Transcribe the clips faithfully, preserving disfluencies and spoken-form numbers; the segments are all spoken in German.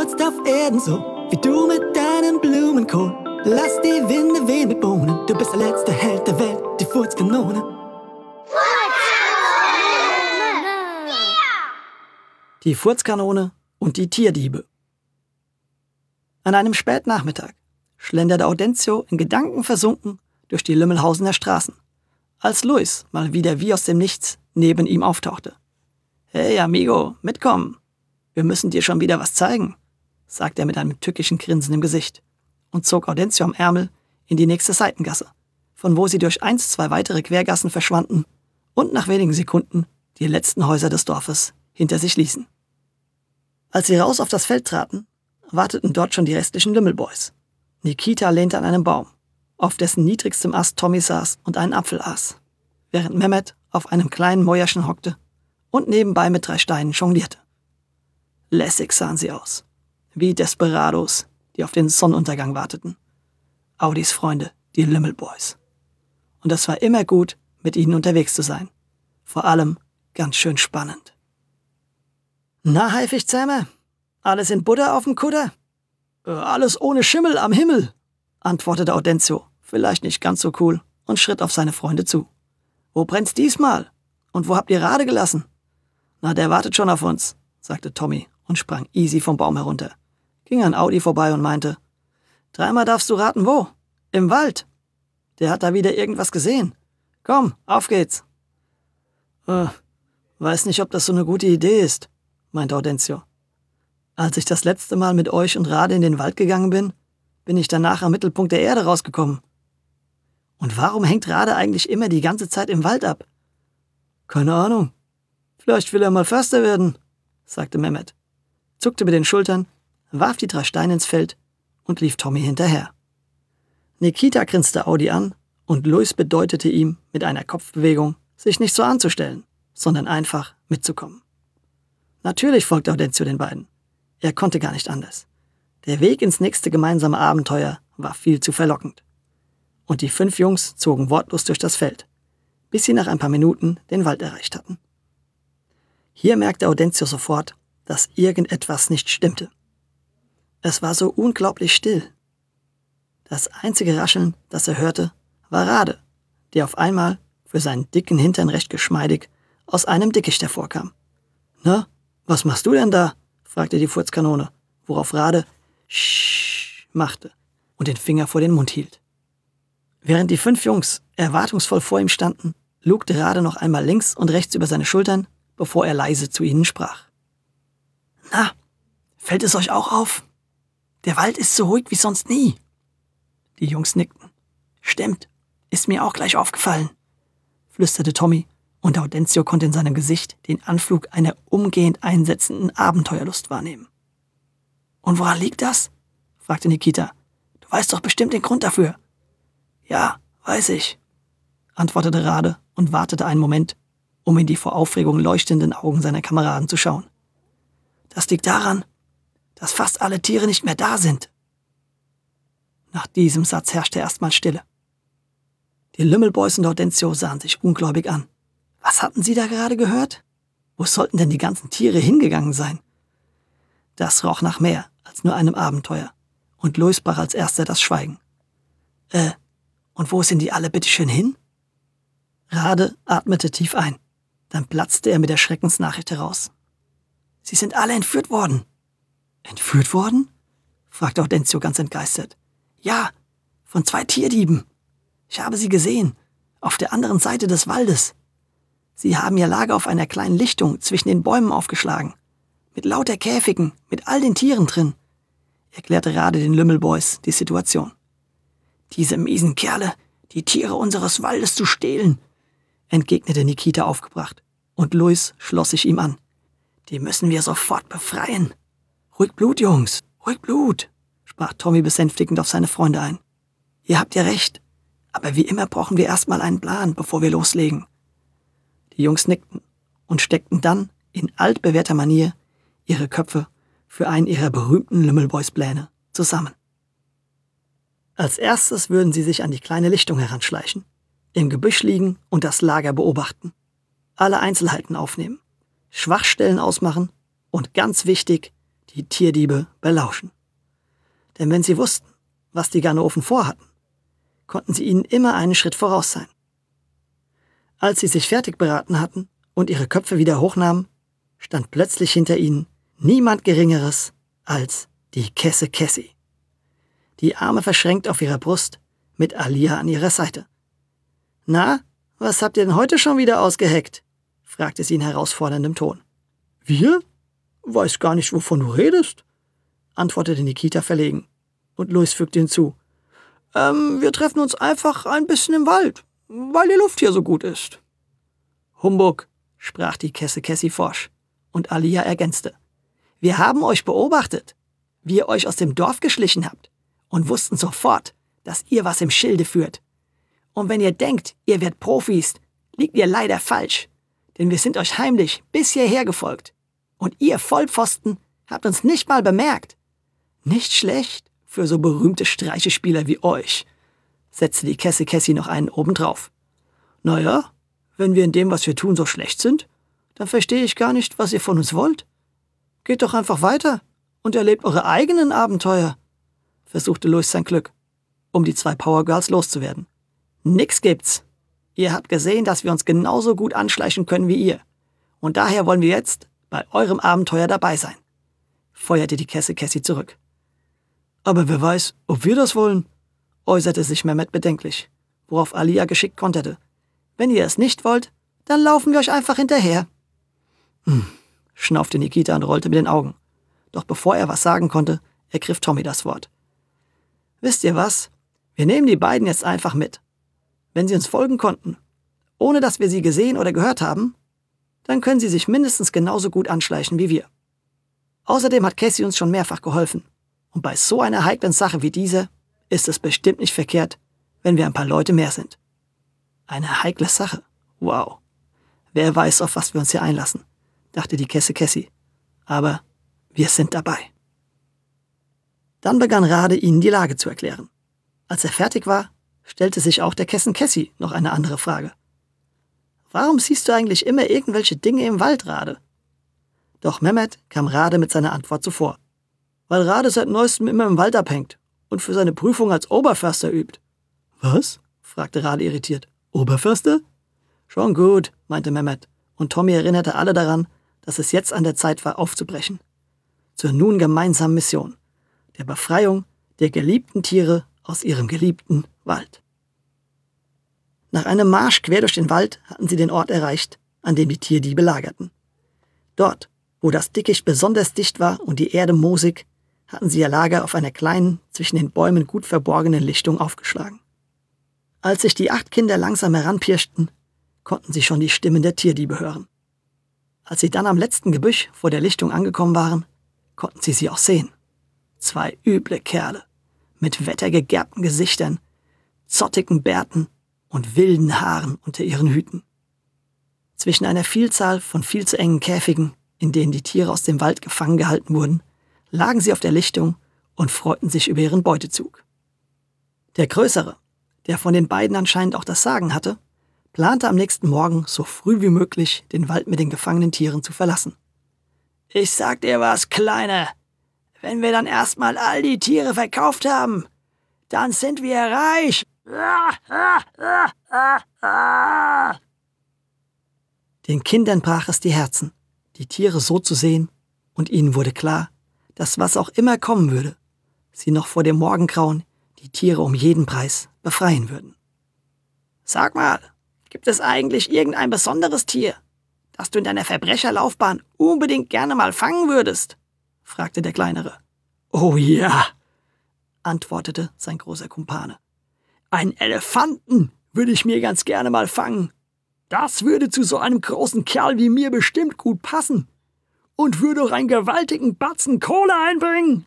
Platzt auf Erden so, wie du mit deinem Blumenkohl. Lass die Winde wehen mit Bohnen, du bist der letzte Held der Welt, die Furzkanone. Die Furzkanone und die Tierdiebe. An einem Spätnachmittag schlenderte Audencio in Gedanken versunken durch die Lümmelhausener Straßen, als Luis mal wieder wie aus dem Nichts neben ihm auftauchte. »Hey, amigo, mitkommen. Wir müssen dir schon wieder was zeigen«, sagte er mit einem tückischen Grinsen im Gesicht und zog Audencio am Ärmel in die nächste Seitengasse, von wo sie durch eins, zwei weitere Quergassen verschwanden und nach wenigen Sekunden die letzten Häuser des Dorfes hinter sich ließen. Als sie raus auf das Feld traten, warteten dort schon die restlichen Lümmelboys. Nikita lehnte an einem Baum, auf dessen niedrigstem Ast Tommy saß und einen Apfel aß, während Mehmet auf einem kleinen Mäuerchen hockte und nebenbei mit drei Steinen jonglierte. Lässig sahen sie aus, wie Desperados, die auf den Sonnenuntergang warteten. Audis Freunde, die Lümmelboys. Und es war immer gut, mit ihnen unterwegs zu sein. Vor allem ganz schön spannend. »Na, Haifischzähme, alles in Butter auf dem Kutter?« äh, »Alles ohne Schimmel am Himmel«, antwortete Audencio, vielleicht nicht ganz so cool, und schritt auf seine Freunde zu. »Wo brennt's diesmal? Und wo habt ihr Rade gelassen?« »Na, der wartet schon auf uns«, sagte Tommy und sprang easy vom Baum herunter, ging an Audi vorbei und meinte, »Dreimal darfst du raten, wo? Im Wald. Der hat da wieder irgendwas gesehen. Komm, auf geht's.« Äh, weiß nicht, ob das so eine gute Idee ist, meinte Audencio. »Als ich das letzte Mal mit euch und Rade in den Wald gegangen bin, bin ich danach am Mittelpunkt der Erde rausgekommen. Und warum hängt Rade eigentlich immer die ganze Zeit im Wald ab?« »Keine Ahnung. Vielleicht will er mal Förster werden«, sagte Mehmet, zuckte mit den Schultern, warf die drei Steine ins Feld und lief Tommy hinterher. Nikita grinste Audi an und Luis bedeutete ihm mit einer Kopfbewegung, sich nicht so anzustellen, sondern einfach mitzukommen. Natürlich folgte Audencio den beiden. Er konnte gar nicht anders. Der Weg ins nächste gemeinsame Abenteuer war viel zu verlockend. Und die fünf Jungs zogen wortlos durch das Feld, bis sie nach ein paar Minuten den Wald erreicht hatten. Hier merkte Audencio sofort, dass irgendetwas nicht stimmte. Es war so unglaublich still. Das einzige Rascheln, das er hörte, war Rade, der auf einmal, für seinen dicken Hintern recht geschmeidig, aus einem Dickicht hervorkam. »Na, was machst du denn da?« fragte die Furzkanone, worauf Rade »Sch« machte und den Finger vor den Mund hielt. Während die fünf Jungs erwartungsvoll vor ihm standen, lugte Rade noch einmal links und rechts über seine Schultern, bevor er leise zu ihnen sprach. »Na, fällt es euch auch auf? Der Wald ist so ruhig wie sonst nie.« Die Jungs nickten. »Stimmt, ist mir auch gleich aufgefallen«, flüsterte Tommy, und Audencio konnte in seinem Gesicht den Anflug einer umgehend einsetzenden Abenteuerlust wahrnehmen. »Und woran liegt das?« fragte Nikita. »Du weißt doch bestimmt den Grund dafür.« »Ja, weiß ich«, antwortete Rade und wartete einen Moment, um in die vor Aufregung leuchtenden Augen seiner Kameraden zu schauen. »Das liegt daran, dass fast alle Tiere nicht mehr da sind.« Nach diesem Satz herrschte erstmal Stille. Die Lümmelboys und Audencio sahen sich ungläubig an. Was hatten sie da gerade gehört? Wo sollten denn die ganzen Tiere hingegangen sein? Das roch nach mehr als nur einem Abenteuer, und Luis brach als erster das Schweigen. Äh, und wo sind die alle bitteschön hin? Rade atmete tief ein. Dann platzte er mit der Schreckensnachricht heraus. »Sie sind alle entführt worden.« »Entführt worden?« fragte Audencio ganz entgeistert. »Ja, von zwei Tierdieben. Ich habe sie gesehen, auf der anderen Seite des Waldes. Sie haben ihr Lager auf einer kleinen Lichtung zwischen den Bäumen aufgeschlagen. Mit lauter Käfigen, mit all den Tieren drin«, erklärte Rade den Lümmelboys die Situation. »Diese miesen Kerle, die Tiere unseres Waldes zu stehlen«, entgegnete Nikita aufgebracht, und Luis schloss sich ihm an. »Die müssen wir sofort befreien.« »Ruhig Blut, Jungs, ruhig Blut«, sprach Tommy besänftigend auf seine Freunde ein. »Ihr habt ja recht, aber wie immer brauchen wir erstmal einen Plan, bevor wir loslegen.« Die Jungs nickten und steckten dann in altbewährter Manier ihre Köpfe für einen ihrer berühmten Lümmelboys-Pläne zusammen. Als erstes würden sie sich an die kleine Lichtung heranschleichen, im Gebüsch liegen und das Lager beobachten, alle Einzelheiten aufnehmen, Schwachstellen ausmachen und ganz wichtig, die Tierdiebe belauschen. Denn wenn sie wussten, was die Ganoven vorhatten, konnten sie ihnen immer einen Schritt voraus sein. Als sie sich fertig beraten hatten und ihre Köpfe wieder hochnahmen, stand plötzlich hinter ihnen niemand Geringeres als die Kesse Kessi. Die Arme verschränkt auf ihrer Brust, mit Alia an ihrer Seite. »Na, was habt ihr denn heute schon wieder ausgeheckt?« fragte sie in herausforderndem Ton. »Wir? Weiß gar nicht, wovon du redest«, antwortete Nikita verlegen. Und Luis fügte hinzu. Ähm, wir treffen uns einfach ein bisschen im Wald, weil die Luft hier so gut ist. Humbug, sprach die Kesse Kessi forsch. Und Alia ergänzte. Wir haben euch beobachtet, wie ihr euch aus dem Dorf geschlichen habt und wussten sofort, dass ihr was im Schilde führt. Und wenn ihr denkt, ihr werdet Profis, liegt ihr leider falsch, denn wir sind euch heimlich bis hierher gefolgt. Und ihr Vollpfosten habt uns nicht mal bemerkt. Nicht schlecht für so berühmte Streichespieler wie euch, setzte die Kesse Kessi noch einen obendrauf. Naja, wenn wir in dem, was wir tun, so schlecht sind, dann verstehe ich gar nicht, was ihr von uns wollt. Geht doch einfach weiter und erlebt eure eigenen Abenteuer, versuchte Luis sein Glück, um die zwei Powergirls loszuwerden. Nix gibt's. Ihr habt gesehen, dass wir uns genauso gut anschleichen können wie ihr. Und daher wollen wir jetzt bei eurem Abenteuer dabei sein, feuerte die Kesse Kessi zurück. Aber wer weiß, ob wir das wollen, äußerte sich Mehmet bedenklich, worauf Alia geschickt konterte. Wenn ihr es nicht wollt, dann laufen wir euch einfach hinterher. Hm, schnaufte Nikita und rollte mit den Augen. Doch bevor er was sagen konnte, ergriff Tommy das Wort. Wisst ihr was? Wir nehmen die beiden jetzt einfach mit. Wenn sie uns folgen konnten, ohne dass wir sie gesehen oder gehört haben, dann können sie sich mindestens genauso gut anschleichen wie wir. Außerdem hat Cassie uns schon mehrfach geholfen. Und bei so einer heiklen Sache wie diese ist es bestimmt nicht verkehrt, wenn wir ein paar Leute mehr sind. Eine heikle Sache? Wow. Wer weiß, auf was wir uns hier einlassen, dachte die Kesse Kessi. Aber wir sind dabei. Dann begann Rade ihnen die Lage zu erklären. Als er fertig war, stellte sich auch der Kessen Kessi noch eine andere Frage. Warum siehst du eigentlich immer irgendwelche Dinge im Wald, Rade? Doch Mehmet kam Rade mit seiner Antwort zuvor. Weil Rade seit Neuestem immer im Wald abhängt und für seine Prüfung als Oberförster übt. Was? Fragte Rade irritiert. Oberförster? Schon gut, meinte Mehmet, und Tommy erinnerte alle daran, dass es jetzt an der Zeit war, aufzubrechen. Zur nun gemeinsamen Mission, der Befreiung der geliebten Tiere aus ihrem geliebten Wald. Nach einem Marsch quer durch den Wald hatten sie den Ort erreicht, an dem die Tierdiebe lagerten. Dort, wo das Dickicht besonders dicht war und die Erde moosig, hatten sie ihr Lager auf einer kleinen, zwischen den Bäumen gut verborgenen Lichtung aufgeschlagen. Als sich die acht Kinder langsam heranpirschten, konnten sie schon die Stimmen der Tierdiebe hören. Als sie dann am letzten Gebüsch vor der Lichtung angekommen waren, konnten sie sie auch sehen. Zwei üble Kerle, mit wettergegerbten Gesichtern, zottigen Bärten und wilden Haaren unter ihren Hüten. Zwischen einer Vielzahl von viel zu engen Käfigen, in denen die Tiere aus dem Wald gefangen gehalten wurden, lagen sie auf der Lichtung und freuten sich über ihren Beutezug. Der Größere, der von den beiden anscheinend auch das Sagen hatte, plante am nächsten Morgen so früh wie möglich den Wald mit den gefangenen Tieren zu verlassen. »Ich sag dir was, Kleiner. Wenn wir dann erstmal all die Tiere verkauft haben, dann sind wir reich!« Den Kindern brach es die Herzen, die Tiere so zu sehen, und ihnen wurde klar, dass was auch immer kommen würde, sie noch vor dem Morgengrauen die Tiere um jeden Preis befreien würden. »Sag mal, gibt es eigentlich irgendein besonderes Tier, das du in deiner Verbrecherlaufbahn unbedingt gerne mal fangen würdest?« fragte der Kleinere. »Oh ja«, antwortete sein großer Kumpane. »Einen Elefanten würde ich mir ganz gerne mal fangen. Das würde zu so einem großen Kerl wie mir bestimmt gut passen. Und würde auch einen gewaltigen Batzen Kohle einbringen.«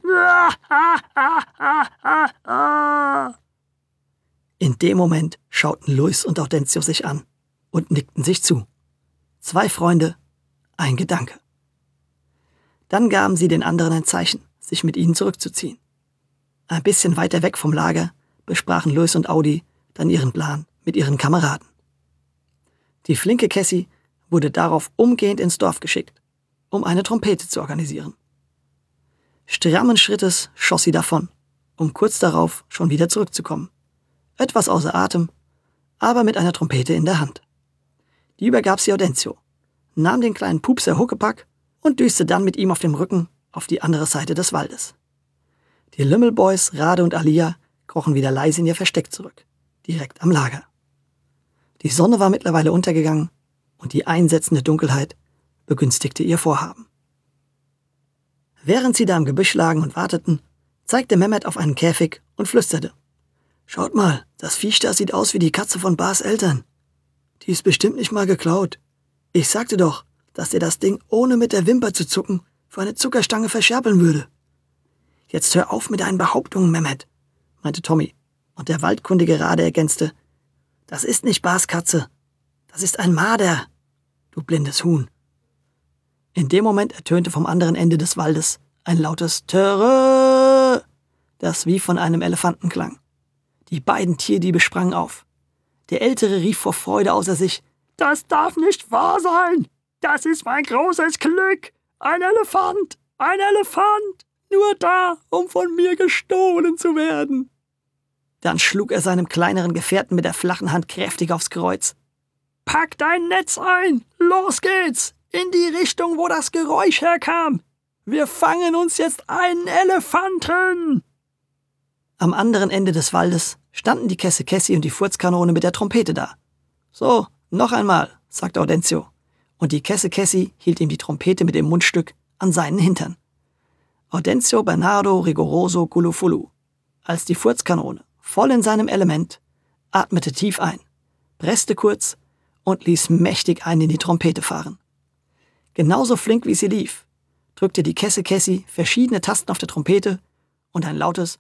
In dem Moment schauten Luis und Audencio sich an und nickten sich zu. Zwei Freunde, ein Gedanke. Dann gaben sie den anderen ein Zeichen, sich mit ihnen zurückzuziehen. Ein bisschen weiter weg vom Lager besprachen Luis und Audi dann ihren Plan mit ihren Kameraden. Die flinke Kessi wurde darauf umgehend ins Dorf geschickt, um eine Trompete zu organisieren. Strammen Schrittes schoss sie davon, um kurz darauf schon wieder zurückzukommen. Etwas außer Atem, aber mit einer Trompete in der Hand. Die übergab sie Audencio, nahm den kleinen Pupser Huckepack und düste dann mit ihm auf dem Rücken auf die andere Seite des Waldes. Die Lümmelboys, Rade und Alia, krochen wieder leise in ihr Versteck zurück, direkt am Lager. Die Sonne war mittlerweile untergegangen und die einsetzende Dunkelheit begünstigte ihr Vorhaben. Während sie da im Gebüsch lagen und warteten, zeigte Mehmet auf einen Käfig und flüsterte: »Schaut mal, das Viech da sieht aus wie die Katze von Bas Eltern. Die ist bestimmt nicht mal geklaut. Ich sagte doch, dass der das Ding ohne mit der Wimper zu zucken für eine Zuckerstange verscherbeln würde.« »Jetzt hör auf mit deinen Behauptungen, Mehmet«, meinte Tommy, und der waldkundige Rade ergänzte: »Das ist nicht Bas Katze, das ist ein Marder, du blindes Huhn.« In dem Moment ertönte vom anderen Ende des Waldes ein lautes Törö, das wie von einem Elefanten klang. Die beiden Tierdiebe sprangen auf. Der Ältere rief vor Freude außer sich: »Das darf nicht wahr sein! Das ist mein großes Glück! Ein Elefant! Ein Elefant! Nur da, um von mir gestohlen zu werden!« Dann schlug er seinem kleineren Gefährten mit der flachen Hand kräftig aufs Kreuz. »Pack dein Netz ein! Los geht's! In die Richtung, wo das Geräusch herkam! Wir fangen uns jetzt einen Elefanten!« Am anderen Ende des Waldes standen die Kesse-Kessi und die Furzkanone mit der Trompete da. »So, noch einmal«, sagte Audencio, und die Kesse-Kessi hielt ihm die Trompete mit dem Mundstück an seinen Hintern. Audencio Bernardo Rigoroso Gulufulu, als die Furzkanone, voll in seinem Element, atmete tief ein, presste kurz und ließ mächtig einen in die Trompete fahren. Genauso flink wie sie lief, drückte die Kesse-Kessi verschiedene Tasten auf der Trompete und ein lautes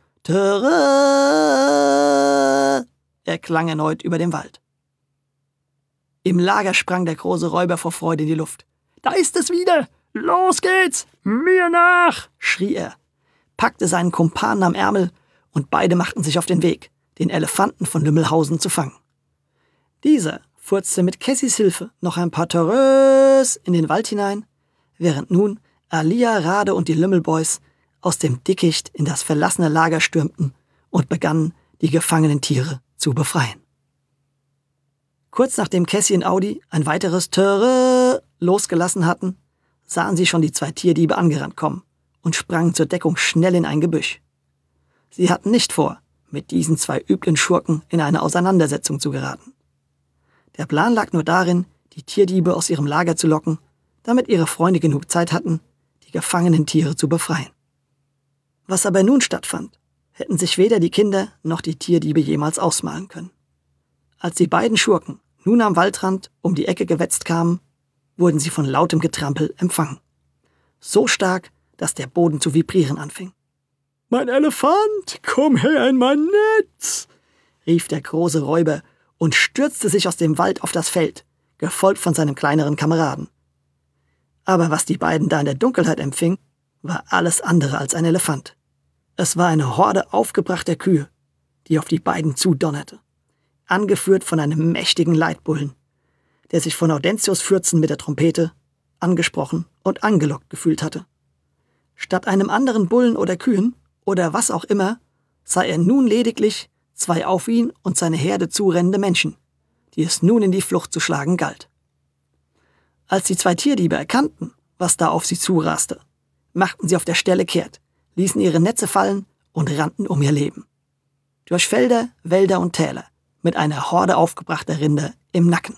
Törö erklang erneut über dem Wald. Im Lager sprang der große Räuber vor Freude in die Luft. »Da ist es wieder! Los geht's! Mir nach!« schrie er, packte seinen Kumpanen am Ärmel und beide machten sich auf den Weg, den Elefanten von Lümmelhausen zu fangen. Dieser furzte mit Kessis Hilfe noch ein paar Törös in den Wald hinein, während nun Alia, Rade und die Lümmelboys aus dem Dickicht in das verlassene Lager stürmten und begannen, die gefangenen Tiere zu befreien. Kurz nachdem Kessi und Audi ein weiteres Törö losgelassen hatten, sahen sie schon die zwei Tierdiebe angerannt kommen und sprangen zur Deckung schnell in ein Gebüsch. Sie hatten nicht vor, mit diesen zwei üblen Schurken in eine Auseinandersetzung zu geraten. Der Plan lag nur darin, die Tierdiebe aus ihrem Lager zu locken, damit ihre Freunde genug Zeit hatten, die gefangenen Tiere zu befreien. Was aber nun stattfand, hätten sich weder die Kinder noch die Tierdiebe jemals ausmalen können. Als die beiden Schurken nun am Waldrand um die Ecke gewetzt kamen, wurden sie von lautem Getrampel empfangen. So stark, dass der Boden zu vibrieren anfing. »Mein Elefant, komm her in mein Netz!« rief der große Räuber und stürzte sich aus dem Wald auf das Feld, gefolgt von seinem kleineren Kameraden. Aber was die beiden da in der Dunkelheit empfing, war alles andere als ein Elefant. Es war eine Horde aufgebrachter Kühe, die auf die beiden zudonnerte, angeführt von einem mächtigen Leitbullen, der sich von Audencios Fürzen mit der Trompete angesprochen und angelockt gefühlt hatte. Statt einem anderen Bullen oder Kühen oder was auch immer, sah er nun lediglich zwei auf ihn und seine Herde zurennende Menschen, die es nun in die Flucht zu schlagen galt. Als die zwei Tierdiebe erkannten, was da auf sie zuraste, machten sie auf der Stelle kehrt, ließen ihre Netze fallen und rannten um ihr Leben. Durch Felder, Wälder und Täler, mit einer Horde aufgebrachter Rinder im Nacken.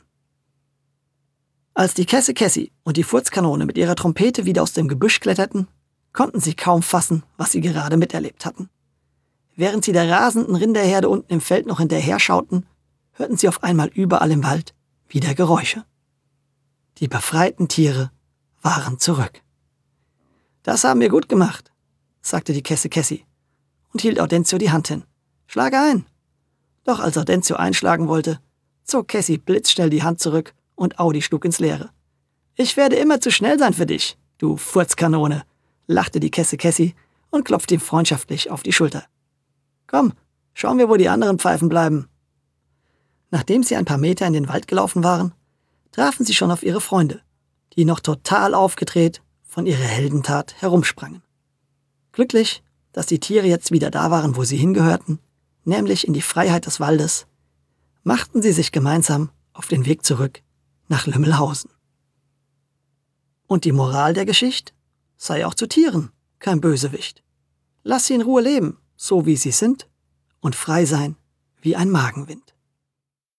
Als die Kesse-Kessi und die Furzkanone mit ihrer Trompete wieder aus dem Gebüsch kletterten, konnten sie kaum fassen, was sie gerade miterlebt hatten. Während sie der rasenden Rinderherde unten im Feld noch hinterher schauten, hörten sie auf einmal überall im Wald wieder Geräusche. Die befreiten Tiere waren zurück. »Das haben wir gut gemacht«, sagte die Kesse-Kessi und hielt Audencio die Hand hin. »Schlag ein!« Doch als Audencio einschlagen wollte, zog Kessi blitzschnell die Hand zurück und Audi schlug ins Leere. »Ich werde immer zu schnell sein für dich, du Furzkanone«, lachte die Kesse-Kessi und klopfte ihm freundschaftlich auf die Schulter. »Komm, schauen wir, wo die anderen Pfeifen bleiben.« Nachdem sie ein paar Meter in den Wald gelaufen waren, trafen sie schon auf ihre Freunde, die noch total aufgedreht von ihrer Heldentat herumsprangen. Glücklich, dass die Tiere jetzt wieder da waren, wo sie hingehörten, nämlich in die Freiheit des Waldes, machten sie sich gemeinsam auf den Weg zurück nach Lümmelhausen. Und die Moral der Geschichte? Sei auch zu Tieren kein Bösewicht. Lass sie in Ruhe leben, so wie sie sind, und frei sein wie ein Magenwind.